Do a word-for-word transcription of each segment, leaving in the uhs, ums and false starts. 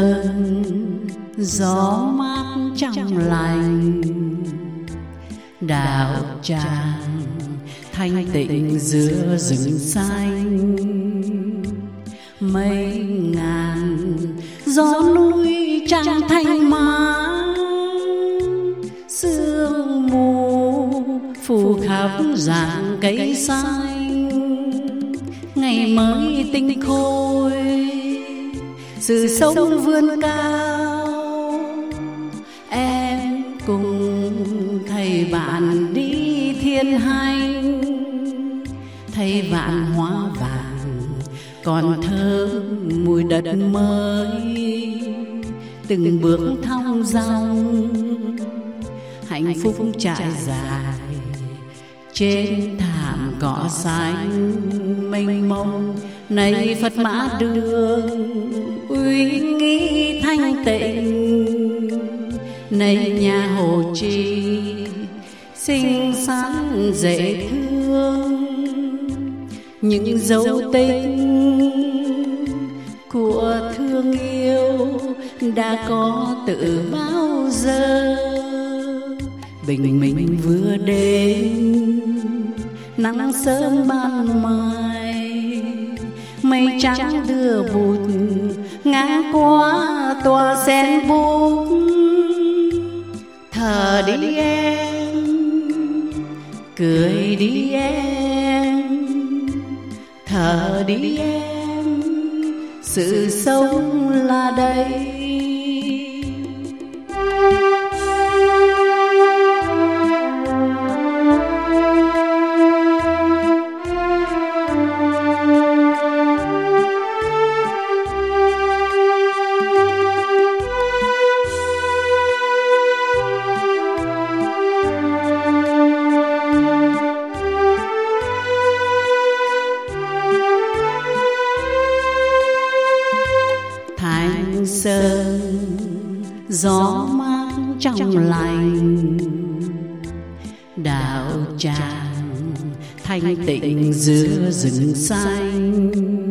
sơn gió mát trong lành, đạo tràng thanh tịnh giữa rừng xanh. Mây ngàn gió núi trăng thanh mát, sương mù phủ khắp rạng cây xanh. Ngày mới tinh khôi sự sống vươn cao, em cùng thầy bạn đi thiên hành. Thầy vạn hoa vàng còn thơm mùi đất mới, từng bước thong dong hạnh phúc trải dài trên thảm cỏ xanh mênh mông. Này Phật mã đường uy nghi thanh tịnh, này nhà Hồ Trì xinh xắn dễ thương. Những dấu tích của thương yêu đã có từ bao giờ. Bình minh vừa đến nắng sớm ban mai, mây trắng đưa bụi ngang qua tòa sen bút. Thở đi em, cười đi em, thở đi em, sự sống là đây. Thanh sơn gió mát trong lành, đạo tràng thanh tịnh giữa rừng xanh.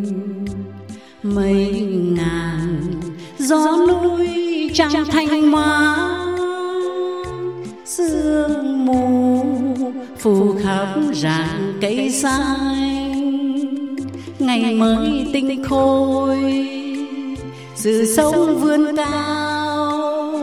Mây ngàn gió núi trăng thanh mát, sương mù phủ khắp rạng cây xanh. Ngày mới tinh khôi sự sống vươn cao,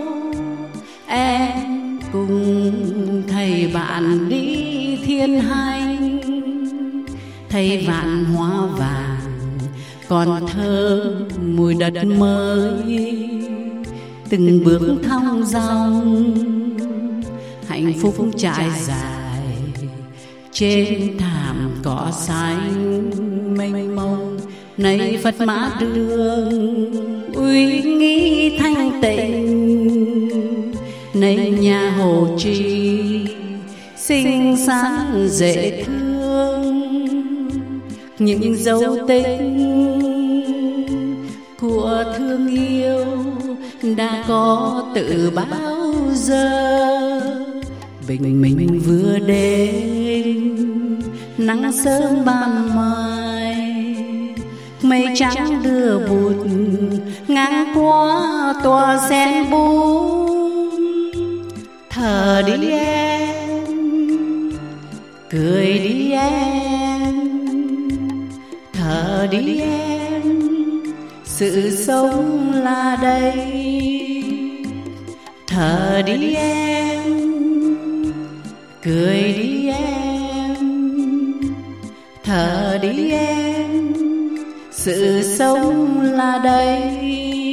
em cùng thầy bạn đi thiên hành. Thầy vạn hoa vàng còn thơm mùi đất mới, từng bước thong dong hạnh phúc trải dài trên thảm cỏ xanh mênh mông. Này Phật mã đường uy nghi thanh tịnh, này nhà Hồ Trì xinh xắn dễ thương. Những dấu tích của thương yêu đã có từ bao giờ. Bình minh vừa đến nắng sớm ban mai, mây trắng đưa bụi ngang qua tòa sen bút. Thở đi em, cười đi em, thở đi em, sự sống là đây. Thở đi em, cười đi em, thở đi em, sự sống là đây.